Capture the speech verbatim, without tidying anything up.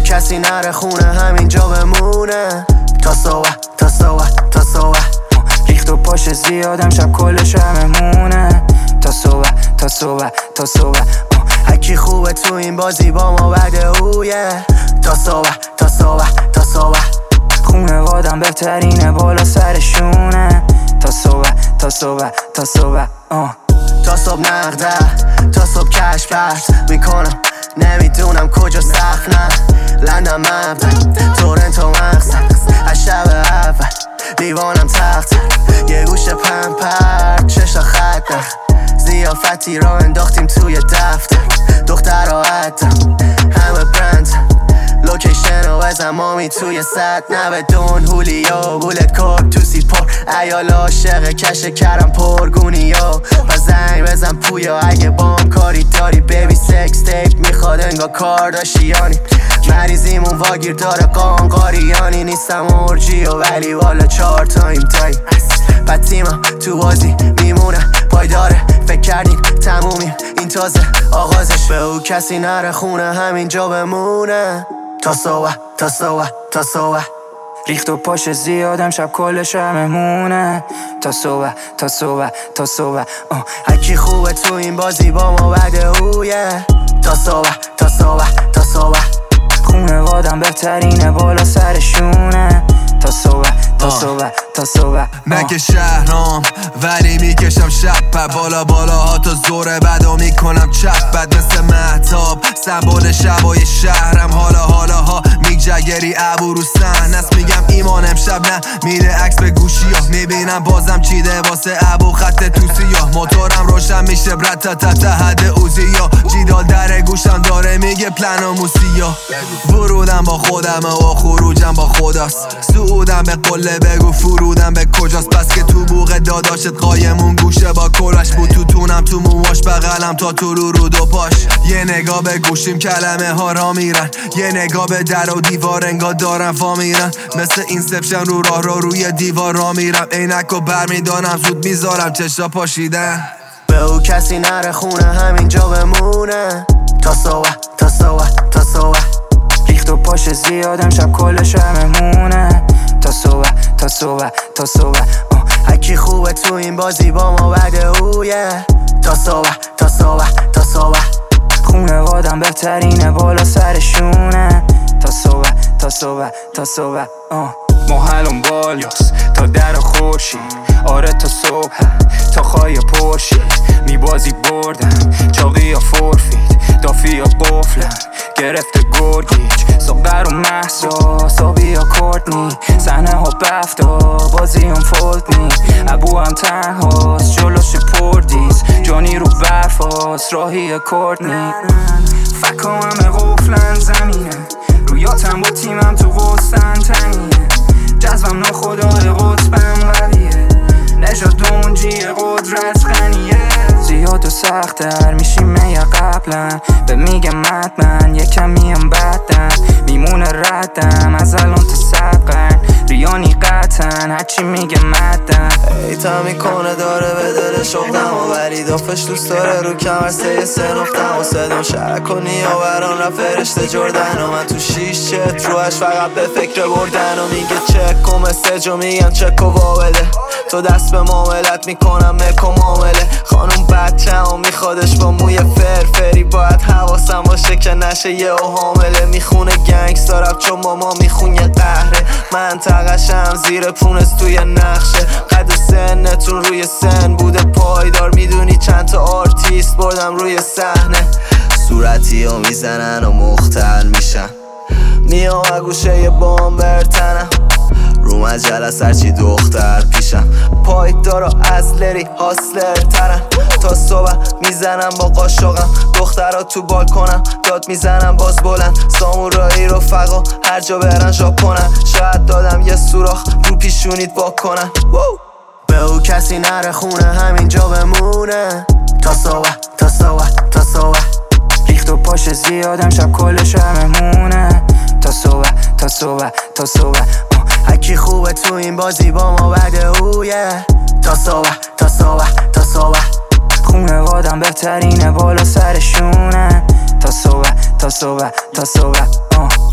کسی نره خونه همینجا بمونه تا صبح تا صبح تا صبح. ریخت و پاش زیادم شب کل شممونه تا صبح تا صبح تا صبح. هکی خوبه تو این بازی با ما بده اویه تا صبح تا صبح تا صبح. خونه وادم بهترینه بالا سرشونه تا صبح تا صبح تا صبح. تا صبح نقده تا صبح کش پرت میکنم نمیدونم کجا سخت نه لندن مبدن تورنتو مقصد از شب اول لیوانم تخت یه گوش پمپر چشا خط زیافتی را انداختیم توی دفتر دختر را عدم همه برند لوکیشن و بزن مامی توی ست نه بدون هولیا بولت کار تو سی پر ایال عاشق کش کرم پرگونیا و زنگ بزن پویا اگه بام کاری داری بیبی سکس تیپ میخواد انگا کارداشیانی مریضیمون واگیر داره قانقاریانی نیستم ارجیو ولی والا چهار تایم تایم پتیمم تو بازی میمونه پایداره فکر کردیم تمومیم این تازه آغازش به او کسی نره خونه همینجا بمونه تا صبح تا صبح تا صبح. ریخت و پاش زیادم شب کل شممونه تا صبح تا صبح تا صبح. هکی خوبه تو این بازی با ما بده اویه تا صبح تا صبح تا صبح. خونه وادم بهترینه بالا سرشونه تا صبح تا صبح تا صبح. نه که شهرام ولی میکشم شب پر بالا بالا ها تا زور بدا میکنم چپ بد مثل مهتاب سمبول شبای شهرم حالا حالا ها میگجگری ابو رو سن است میگم ایمان امشب نه میره عکس به گوشی ها میبینم بازم چیده واسه ابو خط توسی ها موتورم روشن میشه برد تا تا تا حد اوزی ها جیدال در گوشم داره میگه پلن و موسی ها ورودم با خودم و خروجم با خداست سعودم به قله بگو فرودم به کجاست پس که تو بوق داداشت قایمون گوشه با کلش بود تو تونم تو موهاش بغلم تا تو رو رو دو پاش یه نگاه به گوشیم کلمه ها را میرن یه نگاه به در و دیوار انگار دارم فا میرن مثل اینسپشن رو راه رو روی دیوار را میرم عینک و برمیدارم زود میذارم چشا پاشیدن به او کسی نره خونه همینجا بمونه تا صبح تا صبح تا صبح. ریخت و پاش زیادم شب کل شممونه تا صبح تا صبح تا صبح. هکی خوبه تو این بازی با ما بده اویه تا صبح تا صبح تا صبح. خونه وادم بهترینه بالا سرشونه تا صبح تا صبح تا صبح. محلم بالاست تا در خورشید آره تا صبح تا خواهی پرشید میبازی بردم چاقی یا فورفید دافی یا قفلم گرفته گرگیج ساقر و محسا سابی یا کورتنی صحنه ها بفتا بازی هم فولتنی ابو هم تنهاست جلوش پردیز جانی رو برفاست راهی کورتنی فکا همه قفلن زمینه رویاتم با تیمم تو قستن تنیه جذبم ناخدای قطبم قویه نجات اونجی قدرت غنیه زیاد و سختر میشیم یا قبلا به میگم مدمن یکم میم بدن میمونه ردم از الان تا صد قرن ریانی قطن هرچی میگه مدن ایتا میکنه داره به دل شغلم و ولی دافش دوست داره رو کمر سه سه نفتم و صدام شرک کنی و بران را فرشته جردن و من تو شیش چت روش فقط به فکر بردن و میگه چک و مسیج و میگن چک و وابله تو دست به معاملت میکنم مک و معامله خانوم بچه و میخوادش با موی فرفری باید حواسم باشه که نشه یه و حامله میخونه گنگستر رپ چون ماما میخونه قهره منطقشم زیر پونس توی نقشه قد سنتون روی سن بوده پایدار میدونی چند تا آرتیست بردم روی صحنه صورتی رو میزنن و مختل میشن میام و گوشه یه بام برتنم رو مجله سرچی دختر پیشم پایدار و از لری هاسلر ترن تا صبح میزنم با قاشقم دخترها تو بالکنم داد میزنم باز بلند سامورایی رفقا هر جا برن ژاپنن شاید دادم یه سوراخ رو پیشونیت با کنن به او کسی نره خونه همینجا بمونه تا صبح تا صبح تا صبح. ریخت و پاش زیادم شب کل شممونه تا صبح تا صبح تا صبح. هکی خوبه تو این بازی با ما بده اویه تا صبح تا صبح تا صبح. خونه وادم بهترینه بالا سرشونه تا صبح تا صبح تا صبح.